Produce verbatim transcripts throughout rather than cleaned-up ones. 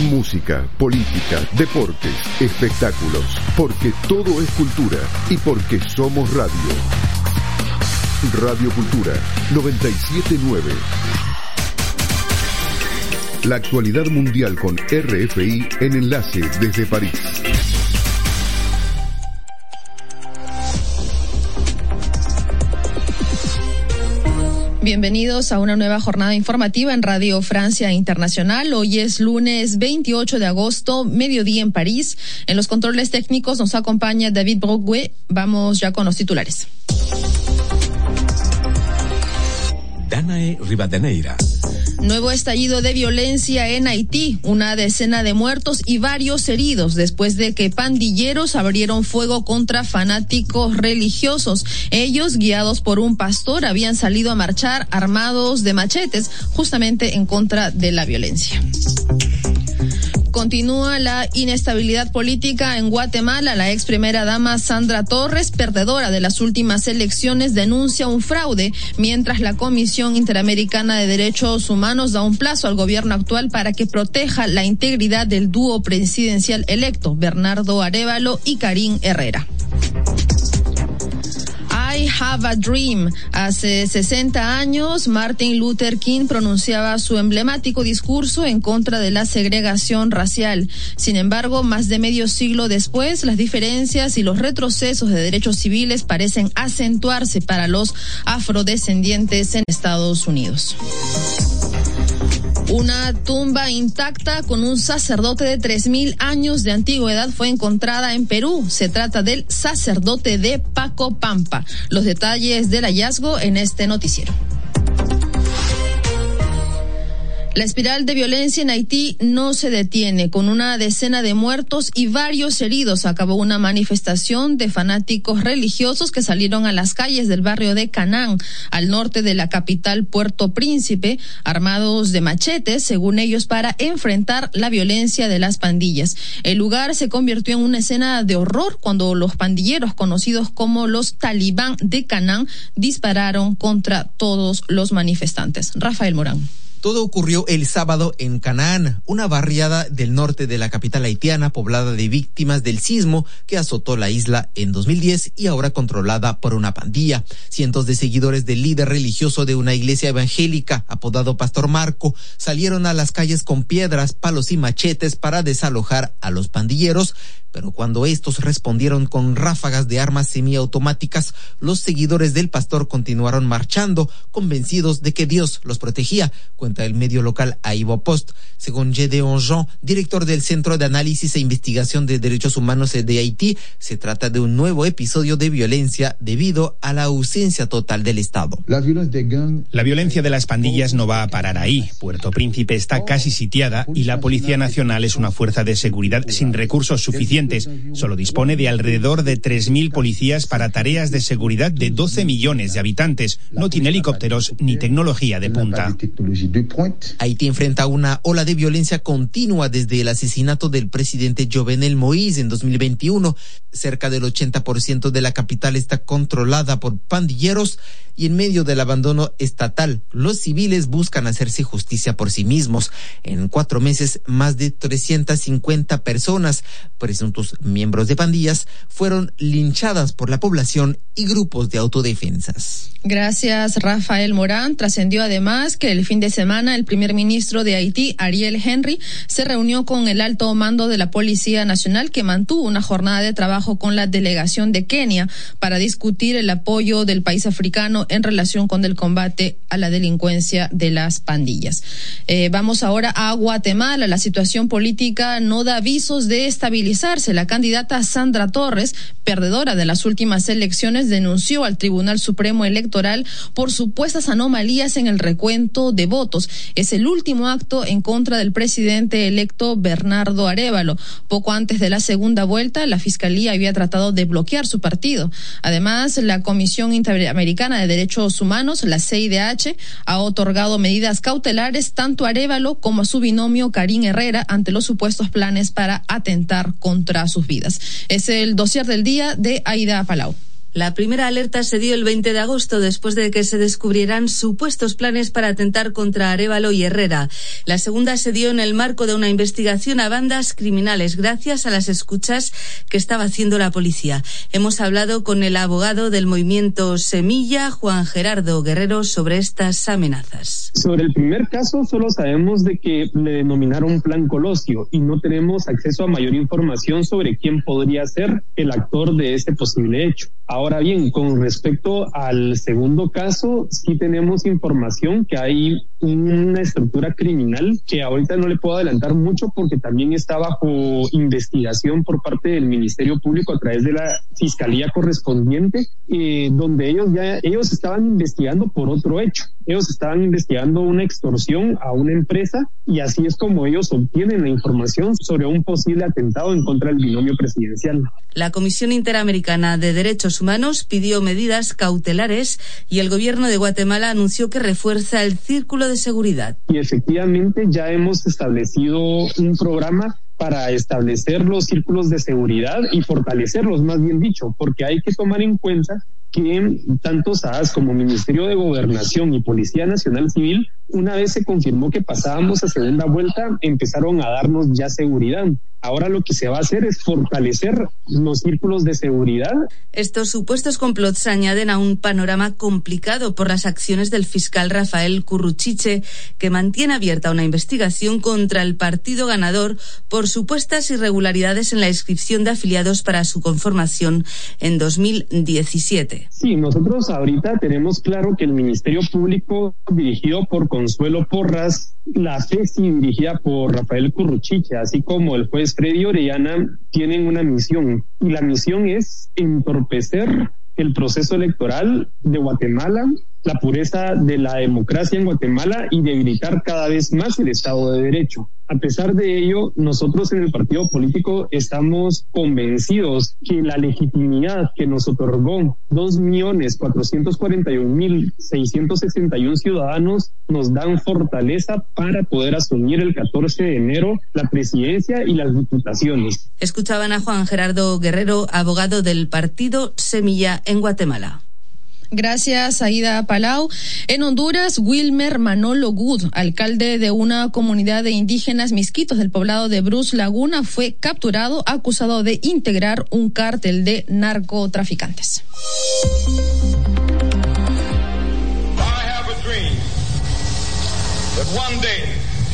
Música, política, deportes, espectáculos, porque todo es cultura y porque somos radio. Radio Cultura noventa y siete punto nueve. La actualidad mundial con R F I en enlace desde París. Bienvenidos a una nueva jornada informativa en Radio Francia Internacional. Hoy es lunes veintiocho de agosto, mediodía en París. En los controles técnicos nos acompaña David Brogüe. Vamos ya con los titulares. Danae Rivadeneira. Nuevo estallido de violencia en Haití, una decena de muertos y varios heridos después de que pandilleros abrieron fuego contra fanáticos religiosos. Ellos, guiados por un pastor, habían salido a marchar armados de machetes justamente en contra de la violencia. Continúa la inestabilidad política en Guatemala. La ex primera dama Sandra Torres, perdedora de las últimas elecciones, denuncia un fraude, mientras la Comisión Interamericana de Derechos Humanos da un plazo al gobierno actual para que proteja la integridad del dúo presidencial electo, Bernardo Arévalo y Karin Herrera. I have a dream. Hace sesenta años, Martin Luther King pronunciaba su emblemático discurso en contra de la segregación racial. Sin embargo, más de medio siglo después, las diferencias y los retrocesos de derechos civiles parecen acentuarse para los afrodescendientes en Estados Unidos. Una tumba intacta con un sacerdote de tres mil años de antigüedad fue encontrada en Perú. Se trata del sacerdote de Pacopampa. Los detalles del hallazgo en este noticiero. La espiral de violencia en Haití no se detiene. Con una decena de muertos y varios heridos, acabó una manifestación de fanáticos religiosos que salieron a las calles del barrio de Canán, al norte de la capital Puerto Príncipe, armados de machetes, según ellos, para enfrentar la violencia de las pandillas. El lugar se convirtió en una escena de horror cuando los pandilleros, conocidos como los Talibán de Canán, dispararon contra todos los manifestantes. Rafael Morán. Todo ocurrió el sábado en Canaán, una barriada del norte de la capital haitiana poblada de víctimas del sismo que azotó la isla en dos mil diez y ahora controlada por una pandilla. Cientos de seguidores del líder religioso de una iglesia evangélica, apodado Pastor Marco, salieron a las calles con piedras, palos y machetes para desalojar a los pandilleros, pero cuando estos respondieron con ráfagas de armas semiautomáticas, los seguidores del pastor continuaron marchando, convencidos de que Dios los protegía, cuenta el medio local Aibo Post. Según Gédéon Jean, director del Centro de Análisis e Investigación de Derechos Humanos de Haití, se trata de un nuevo episodio de violencia debido a la ausencia total del Estado. La violencia de las pandillas no va a parar ahí. Puerto Príncipe está casi sitiada y la Policía Nacional es una fuerza de seguridad sin recursos suficientes. Solo dispone de alrededor de tres mil policías para tareas de seguridad de doce millones de habitantes. No tiene helicópteros ni tecnología de punta. Haití enfrenta una ola de violencia continua desde el asesinato del presidente Jovenel Moïse en dos mil veintiuno. Cerca del ochenta por ciento de la capital está controlada por pandilleros y en medio del abandono estatal, los civiles buscan hacerse justicia por sí mismos. En cuatro meses, más de trescientas cincuenta personas, presuntos miembros de pandillas, fueron linchadas por la población y grupos de autodefensas. Gracias, Rafael Morán. Trascendió además que el fin de semana el primer ministro de Haití, Ariel Henry, se reunió con el alto mando de la Policía Nacional, que mantuvo una jornada de trabajo con la delegación de Kenia para discutir el apoyo del país africano en relación con el combate a la delincuencia de las pandillas. Eh, vamos ahora a Guatemala. La situación política no da avisos de estabilizarse. La candidata Sandra Torres, perdedora de las últimas elecciones, denunció al Tribunal Supremo Electoral por supuestas anomalías en el recuento de votos. Es el último acto en contra del presidente electo Bernardo Arévalo. Poco antes de la segunda vuelta, la Fiscalía había tratado de bloquear su partido. Además, la Comisión Interamericana de Derechos Humanos, la C I D H, ha otorgado medidas cautelares tanto a Arévalo como a su binomio Karin Herrera ante los supuestos planes para atentar contra sus vidas. Es el dossier del día de Aida Palau. La primera alerta se dio el veinte de agosto después de que se descubrieran supuestos planes para atentar contra Arévalo y Herrera. La segunda se dio en el marco de una investigación a bandas criminales gracias a las escuchas que estaba haciendo la policía. Hemos hablado con el abogado del movimiento Semilla, Juan Gerardo Guerrero, sobre estas amenazas. Sobre el primer caso solo sabemos de que le denominaron Plan Colosio y no tenemos acceso a mayor información sobre quién podría ser el actor de este posible hecho. Ahora bien, con respecto al segundo caso, sí tenemos información que hay una estructura criminal que ahorita no le puedo adelantar mucho porque también está bajo investigación por parte del Ministerio Público a través de la Fiscalía correspondiente, eh, donde ellos ya ellos estaban investigando por otro hecho. Ellos estaban investigando una extorsión a una empresa y así es como ellos obtienen la información sobre un posible atentado en contra del binomio presidencial. La Comisión Interamericana de Derechos Humanos pidió medidas cautelares y el gobierno de Guatemala anunció que refuerza el círculo de seguridad. Y efectivamente ya hemos establecido un programa para establecer los círculos de seguridad y fortalecerlos, más bien dicho, porque hay que tomar en cuenta que tanto S A A S como Ministerio de Gobernación y Policía Nacional Civil, una vez se confirmó que pasábamos a segunda vuelta, empezaron a darnos ya seguridad. Ahora lo que se va a hacer es fortalecer los círculos de seguridad. Estos supuestos complots se añaden a un panorama complicado por las acciones del fiscal Rafael Curruchiche, que mantiene abierta una investigación contra el partido ganador por supuestas irregularidades en la inscripción de afiliados para su conformación en dos mil diecisiete. Sí, nosotros ahorita tenemos claro que el Ministerio Público, dirigido por Consuelo Porras, la FESI, dirigida por Rafael Curruchiche, así como el juez Freddy Orellana, tienen una misión, y la misión es entorpecer el proceso electoral de Guatemala, la pureza de la democracia en Guatemala y debilitar cada vez más el Estado de Derecho. A pesar de ello, nosotros en el partido político estamos convencidos que la legitimidad que nos otorgó dos millones cuatrocientos cuarenta y un mil seiscientos sesenta y uno ciudadanos nos dan fortaleza para poder asumir el catorce de enero la presidencia y las diputaciones. Escuchaban a Juan Gerardo Guerrero, abogado del partido Semilla en Guatemala. Gracias, Aida Palau. En Honduras, Wilmer Manolo Good, alcalde de una comunidad de indígenas misquitos del poblado de Bruce Laguna, fue capturado acusado de integrar un cártel de narcotraficantes. I have a dream that one day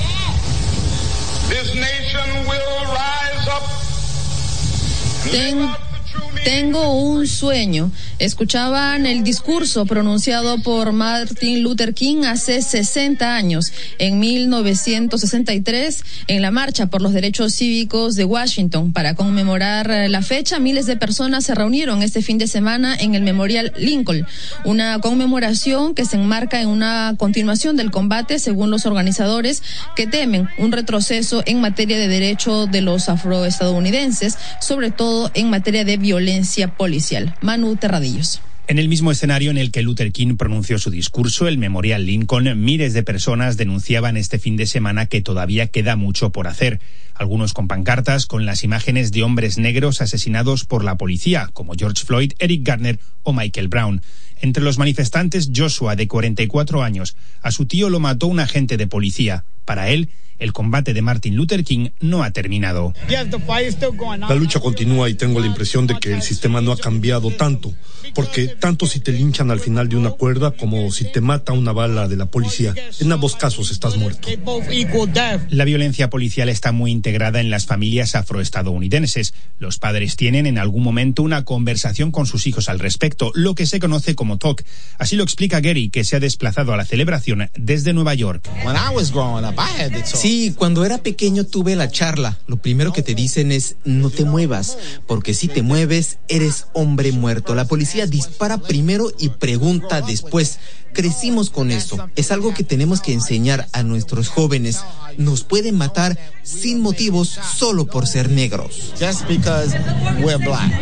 this nation will rise up and live out the true meaning. Tengo un sueño. Escuchaban el discurso pronunciado por Martin Luther King hace sesenta años, en mil novecientos sesenta y tres, en la Marcha por los Derechos Cívicos de Washington. Para conmemorar la fecha, miles de personas se reunieron este fin de semana en el Memorial Lincoln, una conmemoración que se enmarca en una continuación del combate, según los organizadores, que temen un retroceso en materia de derechos de los afroestadounidenses, sobre todo en materia de violencia policial. Manu Terradillos. En el mismo escenario en el que Luther King pronunció su discurso, el Memorial Lincoln, miles de personas denunciaban este fin de semana que todavía queda mucho por hacer. Algunos con pancartas con las imágenes de hombres negros asesinados por la policía, como George Floyd, Eric Garner o Michael Brown. Entre los manifestantes, Joshua, de cuarenta y cuatro años. A su tío lo mató un agente de policía. Para él, el combate de Martin Luther King no ha terminado. La lucha continúa y tengo la impresión de que el sistema no ha cambiado tanto, porque tanto si te linchan al final de una cuerda como si te mata una bala de la policía, en ambos casos estás muerto. La violencia policial está muy integrada en las familias afroestadounidenses. Los padres tienen en algún momento una conversación con sus hijos al respecto, lo que se conoce como talk. Así lo explica Gary, que se ha desplazado a la celebración desde Nueva York. Sí, cuando era pequeño tuve la charla. Lo primero que te dicen es no te muevas, porque si te mueves eres hombre muerto. La policía dispara primero y pregunta después. Crecimos con esto. Es algo que tenemos que enseñar a nuestros jóvenes. Nos pueden matar sin motivos solo por ser negros.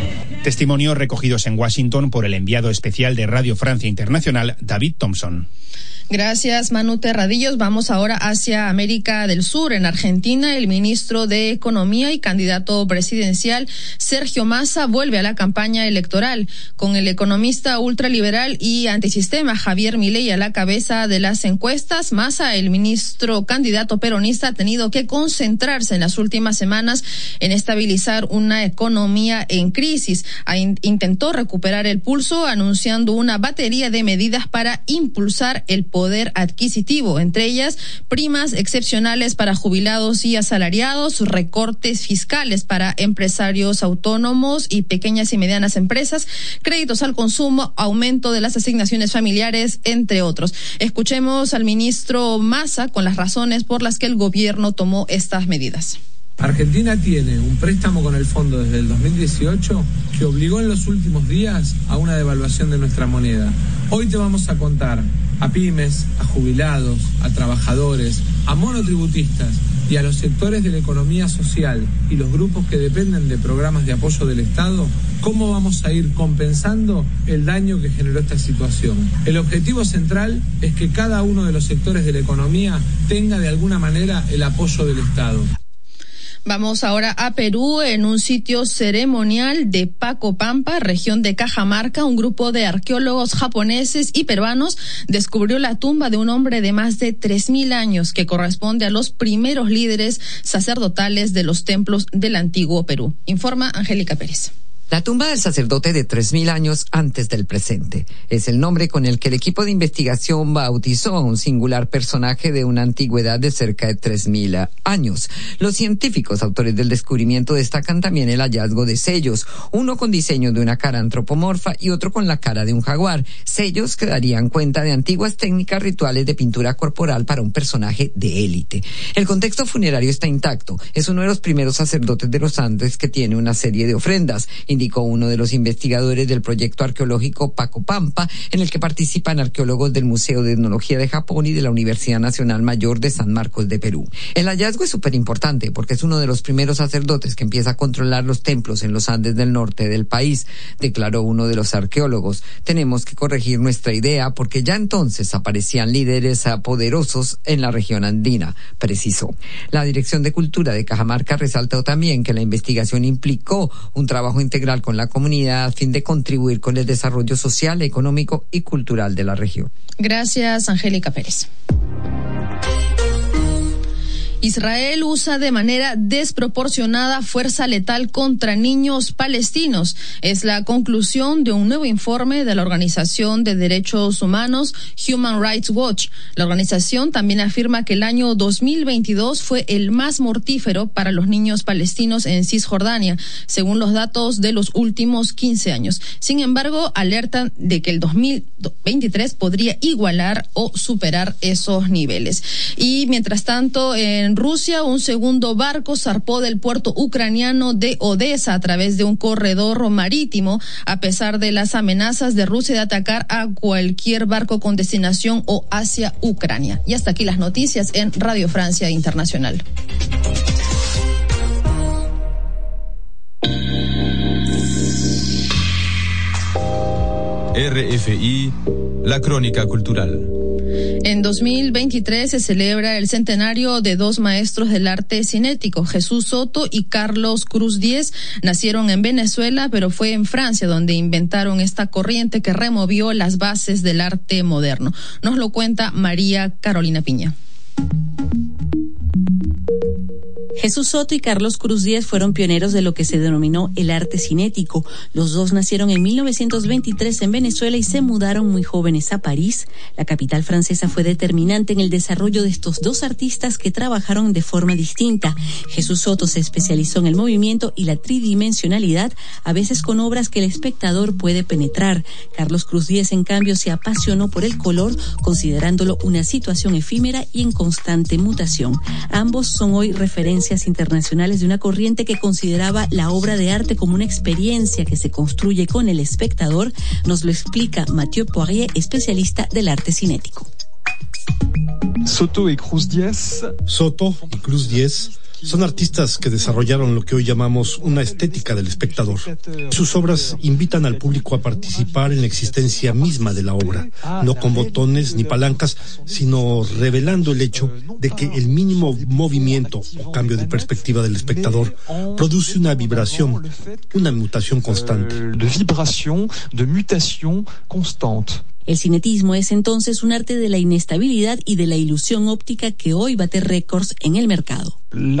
Testimonios recogidos en Washington por el enviado especial de Radio Francia Internacional, David Thompson. Gracias, Manu Terradillos. Vamos ahora hacia América del Sur. En Argentina, el ministro de Economía y candidato presidencial, Sergio Massa, vuelve a la campaña electoral. Con el economista ultraliberal y antisistema Javier Milei a la cabeza de las encuestas, Massa, el ministro candidato peronista, ha tenido que concentrarse en las últimas semanas en estabilizar una economía en crisis. Intentó recuperar el pulso anunciando una batería de medidas para impulsar el poder adquisitivo, entre ellas primas excepcionales para jubilados y asalariados, recortes fiscales para empresarios autónomos y pequeñas y medianas empresas, créditos al consumo, aumento de las asignaciones familiares, entre otros. Escuchemos al ministro Massa con las razones por las que el gobierno tomó estas medidas. Argentina tiene un préstamo con el fondo desde el dos mil dieciocho que obligó en los últimos días a una devaluación de nuestra moneda. Hoy te vamos a contar a pymes, a jubilados, a trabajadores, a monotributistas y a los sectores de la economía social y los grupos que dependen de programas de apoyo del Estado, cómo vamos a ir compensando el daño que generó esta situación. El objetivo central es que cada uno de los sectores de la economía tenga de alguna manera el apoyo del Estado. Vamos ahora a Perú. En un sitio ceremonial de Pacopampa, región de Cajamarca, un grupo de arqueólogos japoneses y peruanos descubrió la tumba de un hombre de más de tres mil años que corresponde a los primeros líderes sacerdotales de los templos del antiguo Perú. Informa Angélica Pérez. La tumba del sacerdote de tres mil años antes del presente es el nombre con el que el equipo de investigación bautizó a un singular personaje de una antigüedad de cerca de tres mil años. Los científicos autores del descubrimiento destacan también el hallazgo de sellos, uno con diseño de una cara antropomorfa y otro con la cara de un jaguar, sellos que darían cuenta de antiguas técnicas rituales de pintura corporal para un personaje de élite. El contexto funerario está intacto, es uno de los primeros sacerdotes de los Andes que tiene una serie de ofrendas, indicó uno de los investigadores del proyecto arqueológico Pacopampa, en el que participan arqueólogos del Museo de Etnología de Japón y de la Universidad Nacional Mayor de San Marcos de Perú. El hallazgo es súper importante porque es uno de los primeros sacerdotes que empieza a controlar los templos en los Andes del norte del país, declaró uno de los arqueólogos. Tenemos que corregir nuestra idea porque ya entonces aparecían líderes poderosos en la región andina, precisó. La Dirección de Cultura de Cajamarca resaltó también que la investigación implicó un trabajo integral con la comunidad a fin de contribuir con el desarrollo social, económico y cultural de la región. Gracias, Angélica Pérez. Israel usa de manera desproporcionada fuerza letal contra niños palestinos. Es la conclusión de un nuevo informe de la Organización de Derechos Humanos Human Rights Watch. La organización también afirma que el año dos mil veintidós fue el más mortífero para los niños palestinos en Cisjordania, según los datos de los últimos quince años. Sin embargo, alertan de que el dos mil veintitrés podría igualar o superar esos niveles. Y mientras tanto, en Rusia, un segundo barco zarpó del puerto ucraniano de Odessa a través de un corredor marítimo, a pesar de las amenazas de Rusia de atacar a cualquier barco con destinación o hacia Ucrania. Y hasta aquí las noticias en Radio Francia Internacional. R F I, la crónica cultural. En dos mil veintitrés se celebra el centenario de dos maestros del arte cinético, Jesús Soto y Carlos Cruz Diez. Nacieron en Venezuela, pero fue en Francia donde inventaron esta corriente que removió las bases del arte moderno. Nos lo cuenta María Carolina Piña. Jesús Soto y Carlos Cruz Diez fueron pioneros de lo que se denominó el arte cinético. Los dos nacieron en mil novecientos veintitrés en Venezuela y se mudaron muy jóvenes a París. La capital francesa fue determinante en el desarrollo de estos dos artistas que trabajaron de forma distinta. Jesús Soto se especializó en el movimiento y la tridimensionalidad, a veces con obras que el espectador puede penetrar. Carlos Cruz Diez, en cambio, se apasionó por el color, considerándolo una situación efímera y en constante mutación. Ambos son hoy referencias internacionales de una corriente que consideraba la obra de arte como una experiencia que se construye con el espectador. Nos lo explica Mathieu Poirier, especialista del arte cinético. Soto y Cruz Diez. Soto y Cruz Diez Son artistas que desarrollaron lo que hoy llamamos una estética del espectador. Sus obras invitan al público a participar en la existencia misma de la obra, no con botones ni palancas, sino revelando el hecho de que el mínimo movimiento o cambio de perspectiva del espectador produce una vibración, una mutación constante. De vibración, de mutación constante. El cinetismo es entonces un arte de la inestabilidad y de la ilusión óptica que hoy bate récords en el mercado. El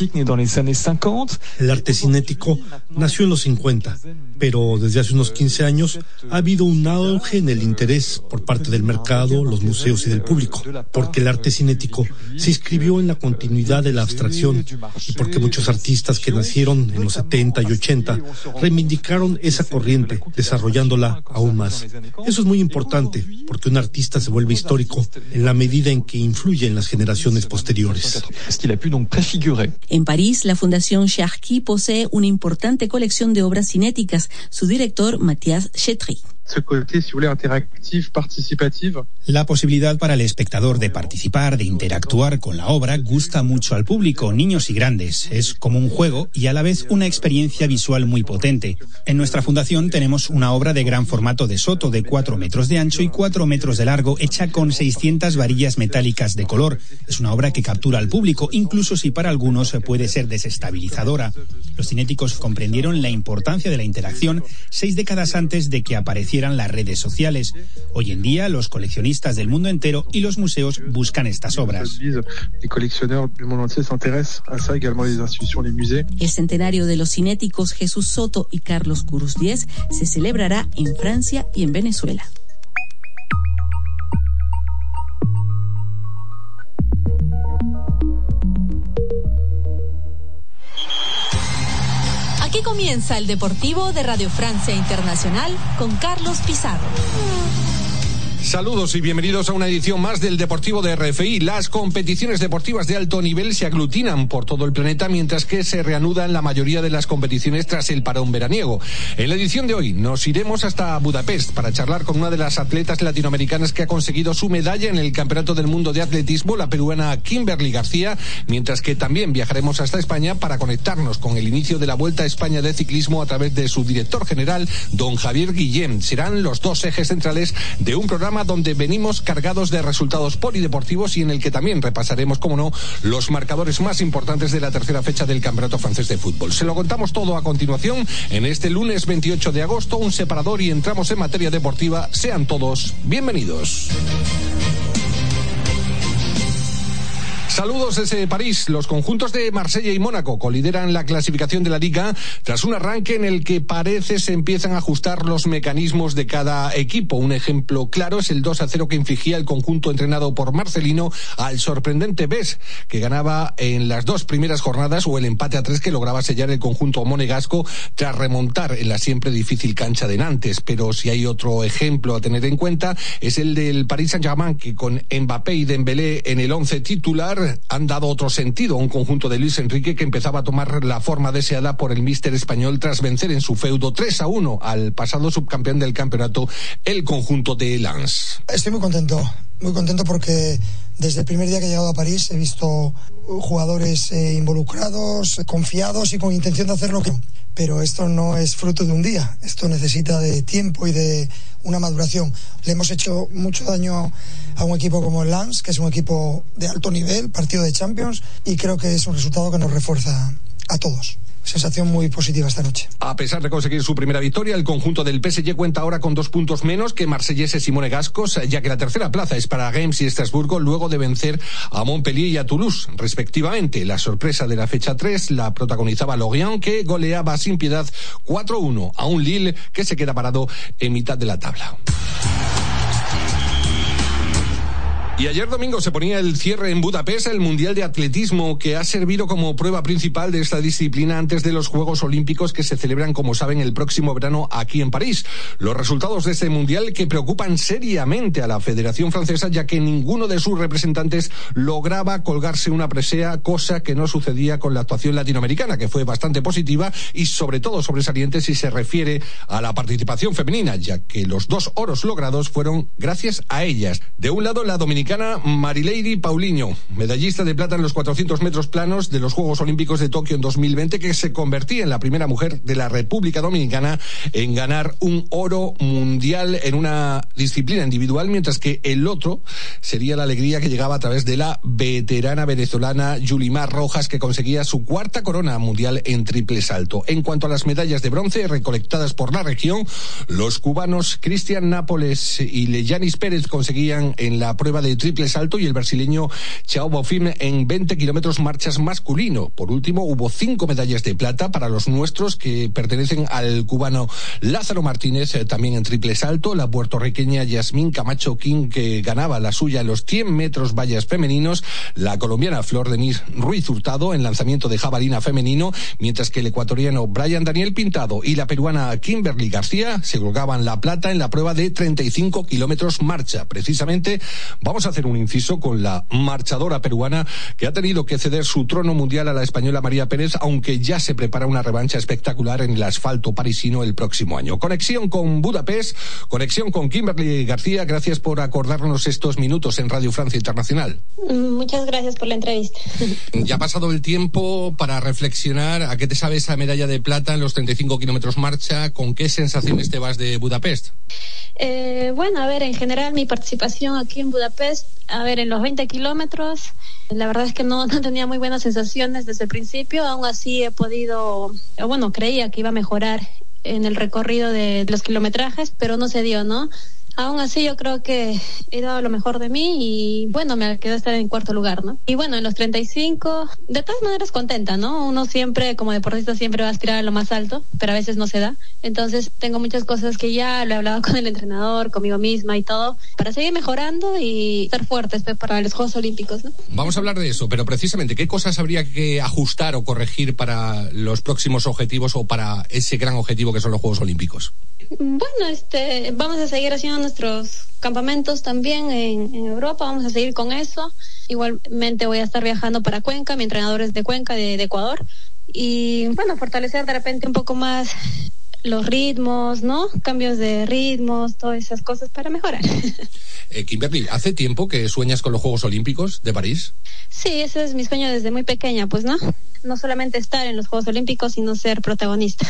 arte cinético nació en los cincuenta, pero desde hace unos quince años ha habido un auge en el interés por parte del mercado, los museos y del público, porque el arte cinético se inscribió en la continuidad de la abstracción y porque muchos artistas que nacieron en los setenta y ochenta reivindicaron esa corriente, desarrollándola aún más. Eso es muy importante, porque un artista se vuelve histórico en la medida en que influye en las generaciones posteriores. En París, la Fundación Cherki posee una importante colección de obras cinéticas. Su director, Mathias Chetry. La posibilidad para el espectador de participar, de interactuar con la obra, gusta mucho al público, niños y grandes. Es como un juego y a la vez una experiencia visual muy potente. En nuestra fundación tenemos una obra de gran formato de Soto de cuatro metros de ancho y cuatro metros de largo, hecha con seiscientas varillas metálicas de color. Es una obra que captura al público, incluso si para algunos puede ser desestabilizadora. Los cinéticos comprendieron la importancia de la interacción seis décadas antes de que apareciera las redes sociales. Hoy en día, los coleccionistas del mundo entero y los museos buscan estas obras. El centenario de los cinéticos Jesús Soto y Carlos Curús-Diez se celebrará en Francia y en Venezuela. Aquí comienza el Deportivo de Radio Francia Internacional con Carlos Pizarro. Saludos y bienvenidos a una edición más del Deportivo de R F I. Las competiciones deportivas de alto nivel se aglutinan por todo el planeta, mientras que se reanudan la mayoría de las competiciones tras el parón veraniego. En la edición de hoy nos iremos hasta Budapest para charlar con una de las atletas latinoamericanas que ha conseguido su medalla en el Campeonato del Mundo de Atletismo, la peruana Kimberly García, mientras que también viajaremos hasta España para conectarnos con el inicio de la Vuelta a España de ciclismo a través de su director general, don Javier Guillén. Serán los dos ejes centrales de un programa donde venimos cargados de resultados polideportivos y en el que también repasaremos, como no, los marcadores más importantes de la tercera fecha del Campeonato Francés de Fútbol. Se lo contamos todo a continuación en este lunes veintiocho de agosto, un separador, y entramos en materia deportiva. Sean todos bienvenidos. Saludos desde París. Los conjuntos de Marsella y Mónaco colideran la clasificación de la Liga tras un arranque en el que parece se empiezan a ajustar los mecanismos de cada equipo. Un ejemplo claro es el dos a cero que infligía el conjunto entrenado por Marcelino al sorprendente B E S, que ganaba en las dos primeras jornadas, o el empate a tres que lograba sellar el conjunto monegasco tras remontar en la siempre difícil cancha de Nantes. Pero si hay otro ejemplo a tener en cuenta es el del Paris Saint-Germain, que con Mbappé y Dembélé en el once titular han dado otro sentido a un conjunto de Luis Enrique que empezaba a tomar la forma deseada por el míster español tras vencer en su feudo tres a uno al pasado subcampeón del campeonato, el conjunto de Lens. Estoy muy contento, muy contento porque desde el primer día que he llegado a París he visto jugadores eh, involucrados, confiados y con intención de hacer lo que... Pero esto no es fruto de un día, esto necesita de tiempo y de una maduración. Le hemos hecho mucho daño a un equipo como el Lens, que es un equipo de alto nivel, partido de Champions, y creo que es un resultado que nos refuerza a todos. Sensación muy positiva esta noche. A pesar de conseguir su primera victoria, el conjunto del P S G cuenta ahora con dos puntos menos que marselleses y monegascos, ya que la tercera plaza es para Reims y Estrasburgo, luego de vencer a Montpellier y a Toulouse, respectivamente. La sorpresa de la fecha tres la protagonizaba Lorient, que goleaba sin piedad cuatro uno a un Lille que se queda parado en mitad de la tabla. Y ayer domingo se ponía el cierre en Budapest el Mundial de Atletismo, que ha servido como prueba principal de esta disciplina antes de los Juegos Olímpicos que se celebran, como saben, el próximo verano aquí en París. Los resultados de este Mundial que preocupan seriamente a la Federación Francesa, ya que ninguno de sus representantes lograba colgarse una presea, cosa que no sucedía con la actuación latinoamericana, que fue bastante positiva y sobre todo sobresaliente si se refiere a la participación femenina, ya que los dos oros logrados fueron gracias a ellas. De un lado, la dominicana dominicana Marileidi Paulinho, medallista de plata en los cuatrocientos metros planos de los Juegos Olímpicos de Tokio en dos mil veinte, que se convertía en la primera mujer de la República Dominicana en ganar un oro mundial en una disciplina individual, mientras que el otro sería la alegría que llegaba a través de la veterana venezolana Yulimar Rojas, que conseguía su cuarta corona mundial en triple salto. En cuanto a las medallas de bronce recolectadas por la región, los cubanos Cristian Nápoles y Leyanis Pérez conseguían en la prueba de triple salto y el brasileño Chao Bofim en veinte kilómetros marchas masculino. Por último, hubo cinco medallas de plata para los nuestros, que pertenecen al cubano Lázaro Martínez, eh, también en triple salto, la puertorriqueña Yasmín Camacho King, que ganaba la suya en los cien metros vallas femeninos, la colombiana Flor Denise Ruiz Hurtado en lanzamiento de jabalina femenino, mientras que el ecuatoriano Brian Daniel Pintado y la peruana Kimberly García se colgaban la plata en la prueba de treinta y cinco kilómetros marcha. Precisamente vamos a hacer un inciso con la marchadora peruana, que ha tenido que ceder su trono mundial a la española María Pérez, aunque ya se prepara una revancha espectacular en el asfalto parisino el próximo año. Conexión con Budapest, conexión con Kimberly García. Gracias por acordarnos estos minutos en Radio Francia Internacional. Muchas gracias por la entrevista. Ya ha pasado el tiempo para reflexionar a qué te sabe esa medalla de plata en los treinta y cinco kilómetros marcha. ¿Con qué sensaciones te vas de Budapest? Eh, bueno, a ver, en general mi participación aquí en Budapest, a ver, en los veinte kilómetros, la verdad es que no, no tenía muy buenas sensaciones desde el principio. Aún así he podido, bueno, creía que iba a mejorar en el recorrido de los kilometrajes, pero no se dio, ¿no? Aún así yo creo que he dado lo mejor de mí y bueno, me quedé estar en cuarto lugar, ¿no? Y bueno, en los treinta y cinco, de todas maneras contenta, ¿no? Uno siempre, como deportista, siempre va a aspirar a lo más alto, pero a veces no se da. Entonces tengo muchas cosas que ya lo he hablado con el entrenador, conmigo misma y todo, para seguir mejorando y estar fuertes pues, para los Juegos Olímpicos, ¿no? Vamos a hablar de eso, pero precisamente, ¿qué cosas habría que ajustar o corregir para los próximos objetivos o para ese gran objetivo que son los Juegos Olímpicos? Bueno, este, vamos a seguir haciendo nuestros campamentos también en, en Europa, vamos a seguir con eso. Igualmente voy a estar viajando para Cuenca, mi entrenador es de Cuenca, de, de Ecuador. Y bueno, fortalecer de repente un poco más los ritmos, ¿no? Cambios de ritmos, todas esas cosas para mejorar. Eh, Kimberly, ¿hace tiempo que sueñas con los Juegos Olímpicos de París? Sí, ese es mi sueño desde muy pequeña, pues, ¿no? No solamente estar en los Juegos Olímpicos, sino ser protagonista.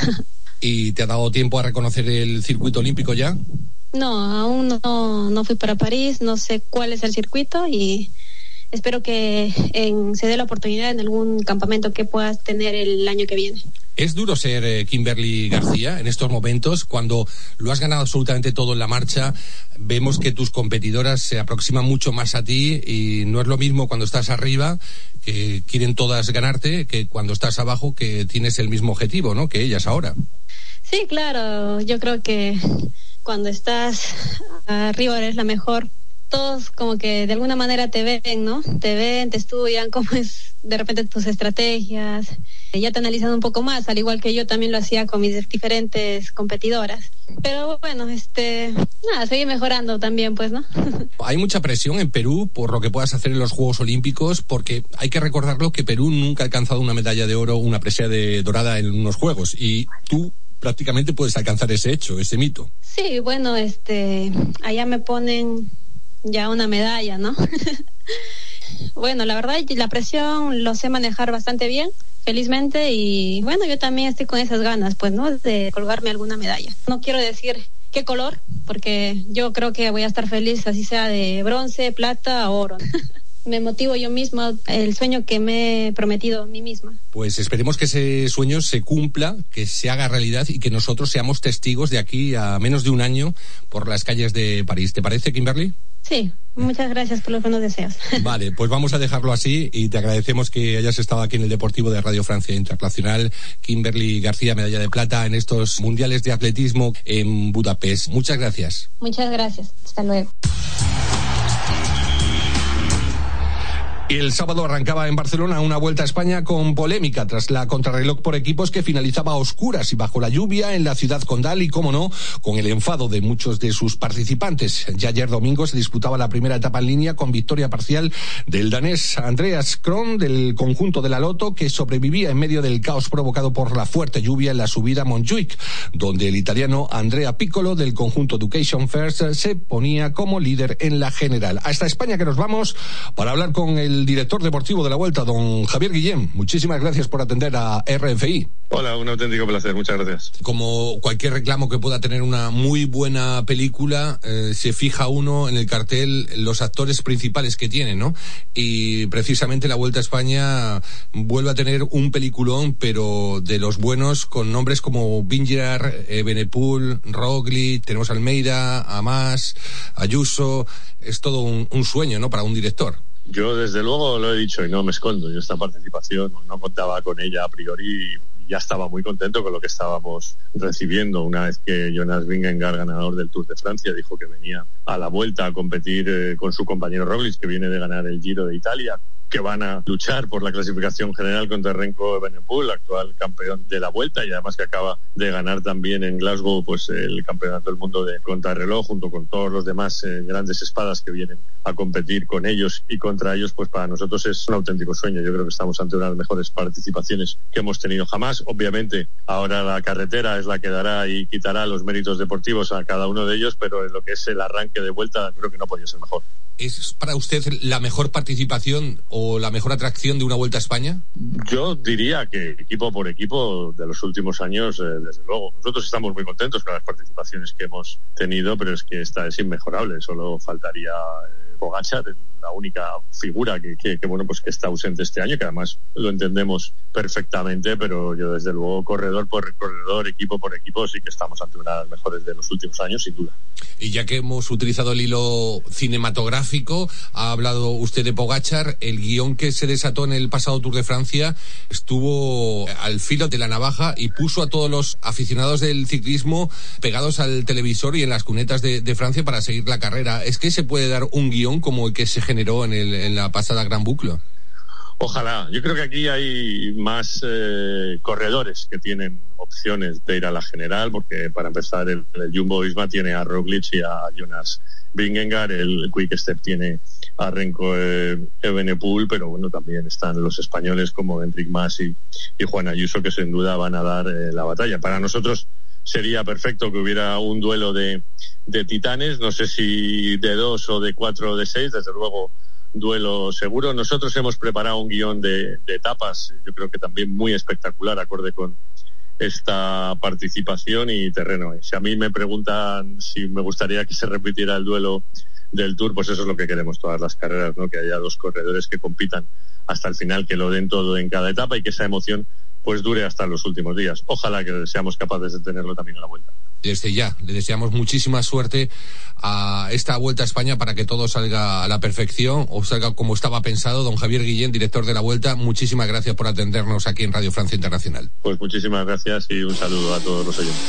¿Y te ha dado tiempo a reconocer el circuito olímpico ya? No, aún no, no fui para París, no sé cuál es el circuito y espero que en, se dé la oportunidad en algún campamento que puedas tener el año que viene. ¿Es duro ser eh, Kimberly García en estos momentos? Cuando lo has ganado absolutamente todo en la marcha, vemos que tus competidoras se aproximan mucho más a ti y no es lo mismo cuando estás arriba, que quieren todas ganarte, que cuando estás abajo, que tienes el mismo objetivo, ¿no? Que ellas ahora. Sí, claro, yo creo que cuando estás arriba eres la mejor. Todos como que de alguna manera te ven, ¿no? Te ven, te estudian cómo es de repente tus estrategias, ya te analizan un poco más, al igual que yo también lo hacía con mis diferentes competidoras. Pero bueno, este, nada, seguir mejorando también, pues, ¿no? Hay mucha presión en Perú por lo que puedas hacer en los Juegos Olímpicos, porque hay que recordarlo que Perú nunca ha alcanzado una medalla de oro, una presea de dorada en unos Juegos, y tú prácticamente puedes alcanzar ese hecho, ese mito. Sí, bueno, este, allá me ponen ya una medalla, ¿no? Bueno, la verdad, la presión lo sé manejar bastante bien, felizmente, y bueno, yo también estoy con esas ganas, pues, ¿no? De colgarme alguna medalla. No quiero decir qué color, porque yo creo que voy a estar feliz, así sea de bronce, plata o oro. Me motivo yo misma, el sueño que me he prometido a mí misma. Pues esperemos que ese sueño se cumpla, que se haga realidad y que nosotros seamos testigos de aquí a menos de un año por las calles de París. ¿Te parece, Kimberly? Sí, muchas gracias por los buenos deseos. Vale, pues vamos a dejarlo así y te agradecemos que hayas estado aquí en el Deportivo de Radio Francia Internacional. Kimberly García, medalla de plata en estos mundiales de atletismo en Budapest. Muchas gracias. Muchas gracias. Hasta luego. Y el sábado arrancaba en Barcelona una Vuelta a España con polémica tras la contrarreloj por equipos que finalizaba a oscuras y bajo la lluvia en la ciudad condal y, cómo no, con el enfado de muchos de sus participantes. Ya ayer domingo se disputaba la primera etapa en línea con victoria parcial del danés Andreas Kron del conjunto de la Lotto, que sobrevivía en medio del caos provocado por la fuerte lluvia en la subida a Montjuic, donde el italiano Andrea Piccolo del conjunto Education First se ponía como líder en la general. Hasta España que nos vamos para hablar con el director deportivo de la Vuelta, don Javier Guillén. Muchísimas gracias por atender a R F I. Hola, un auténtico placer, muchas gracias. Como cualquier reclamo que pueda tener una muy buena película, eh, se fija uno en el cartel los actores principales que tiene, ¿no? Y precisamente la Vuelta a España vuelve a tener un peliculón, pero de los buenos, con nombres como Vingegaard, Evenepoel, Roglic, tenemos a Almeida, Amas, Ayuso. Es todo un, un sueño, ¿no?, para un director. Yo desde luego lo he dicho y no me escondo. Yo esta participación no contaba con ella a priori y ya estaba muy contento con lo que estábamos recibiendo. Una vez que Jonas Vingegaard, ganador del Tour de Francia, dijo que venía a la Vuelta a competir eh, con su compañero Roglic, que viene de ganar el Giro de Italia, que van a luchar por la clasificación general contra Remco Evenepoel, actual campeón de la Vuelta, y además que acaba de ganar también en Glasgow pues el campeonato del mundo de contrarreloj, junto con todos los demás eh, grandes espadas que vienen a competir con ellos y contra ellos. Pues para nosotros es un auténtico sueño. Yo creo que estamos ante una de las mejores participaciones que hemos tenido jamás. Obviamente ahora la carretera es la que dará y quitará los méritos deportivos a cada uno de ellos, pero en lo que es el arranque de Vuelta creo que no podía ser mejor. ¿Es para usted la mejor participación o la mejor atracción de una Vuelta a España? Yo diría que equipo por equipo de los últimos años, eh, desde luego. Nosotros estamos muy contentos con las participaciones que hemos tenido, pero es que esta es inmejorable. Solo faltaría eh, Pogačar, la única figura que, que, que, bueno, pues que está ausente este año, que además lo entendemos perfectamente, pero yo desde luego, corredor por corredor, equipo por equipo, sí que estamos ante una de las mejores de los últimos años, sin duda. Y ya que hemos utilizado el hilo cinematográfico, ha hablado usted de Pogačar. El guión que se desató en el pasado Tour de Francia estuvo al filo de la navaja y puso a todos los aficionados del ciclismo pegados al televisor y en las cunetas de, de Francia para seguir la carrera. ¿Es que se puede dar un guión como el que se generó en, el, en la pasada Gran Bucle? Ojalá. Yo creo que aquí hay más eh, corredores que tienen opciones de ir a la general, porque para empezar el, el Jumbo-Visma tiene a Roglic y a Jonas Vingegaard, el Quick Step tiene a Remco eh, Evenepoel, pero bueno, también están los españoles como Enric Mas y, y Juan Ayuso, que sin duda van a dar eh, la batalla. Para nosotros sería perfecto que hubiera un duelo de, de titanes, no sé si de dos o de cuatro o de seis, desde luego duelo seguro. Nosotros hemos preparado un guión de, de etapas, yo creo que también muy espectacular, acorde con esta participación y terreno. Si a mí me preguntan si me gustaría que se repitiera el duelo del Tour, pues eso es lo que queremos todas las carreras, ¿no? Que haya dos corredores que compitan hasta el final, que lo den todo en cada etapa y que esa emoción pues dure hasta los últimos días. Ojalá que seamos capaces de tenerlo también en la Vuelta. Desde ya, le deseamos muchísima suerte a esta Vuelta a España para que todo salga a la perfección o salga como estaba pensado. Don Javier Guillén, director de la Vuelta, muchísimas gracias por atendernos aquí en Radio Francia Internacional. Pues muchísimas gracias y un saludo a todos los oyentes.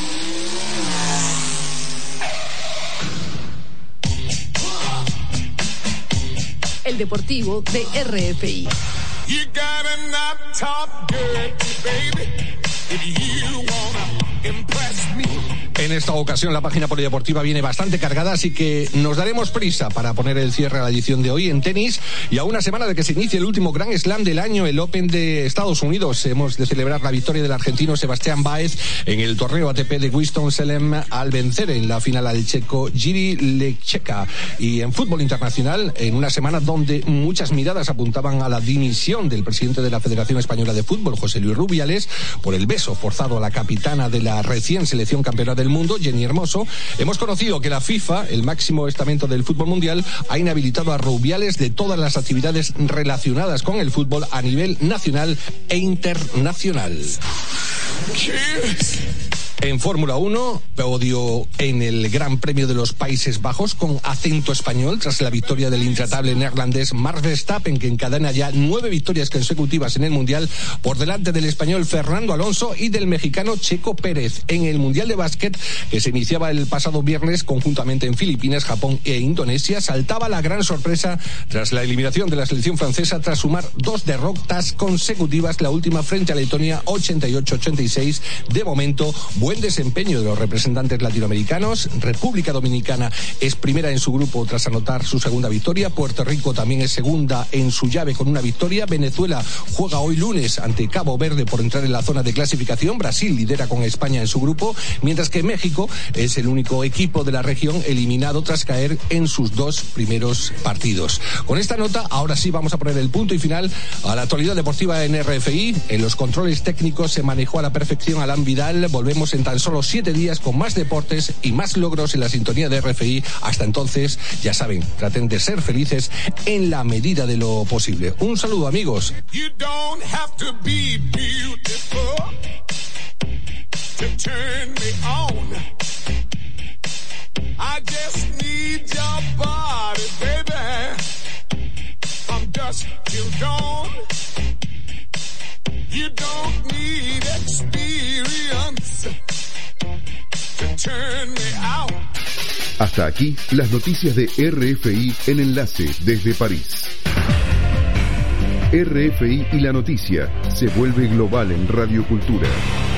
El Deportivo de R F I. You gotta not talk dirty, baby, if you wanna impress me. En esta ocasión la página polideportiva viene bastante cargada, así que nos daremos prisa para poner el cierre a la edición de hoy en tenis. Y a una semana de que se inicie el último Grand Slam del año, el Open de Estados Unidos, hemos de celebrar la victoria del argentino Sebastián Báez en el torneo A T P de Winston-Salem al vencer en la final al checo Jiří Lečeka. Y en fútbol internacional, en una semana donde muchas miradas apuntaban a la dimisión del presidente de la Federación Española de Fútbol, José Luis Rubiales, por el beso forzado a la capitana de la recién selección campeona del mundo, Jenny Hermoso, hemos conocido que la FIFA, el máximo estamento del fútbol mundial, ha inhabilitado a Rubiales de todas las actividades relacionadas con el fútbol a nivel nacional e internacional. Cheers. En Fórmula uno, podio en el Gran Premio de los Países Bajos con acento español tras la victoria del intratable neerlandés Max Verstappen, que encadena ya nueve victorias consecutivas en el Mundial por delante del español Fernando Alonso y del mexicano Checo Pérez. En el Mundial de Básquet, que se iniciaba el pasado viernes conjuntamente en Filipinas, Japón e Indonesia, saltaba la gran sorpresa tras la eliminación de la selección francesa tras sumar dos derrotas consecutivas, la última frente a Letonia ochenta y ocho a ochenta y seis. De momento, buen desempeño de los representantes latinoamericanos. República Dominicana es primera en su grupo tras anotar su segunda victoria. Puerto Rico también es segunda en su llave con una victoria. Venezuela juega hoy lunes ante Cabo Verde por entrar en la zona de clasificación. Brasil lidera con España en su grupo, mientras que México es el único equipo de la región eliminado tras caer en sus dos primeros partidos. Con esta nota, ahora sí vamos a poner el punto y final a la actualidad deportiva en R F I. En los controles técnicos se manejó a la perfección Alan Vidal. Volvemos en tan solo siete días con más deportes y más logros en la sintonía de R F I. Hasta entonces, ya saben, traten de ser felices en la medida de lo posible. Un saludo, amigos. You don't have to be beautiful to turn me on. I just need your body, baby, from dusk till dawn. You don't need experience to turn me out. Hasta aquí las noticias de R F I en Enlace desde París. R F I y la noticia se vuelve global en Radio Cultura.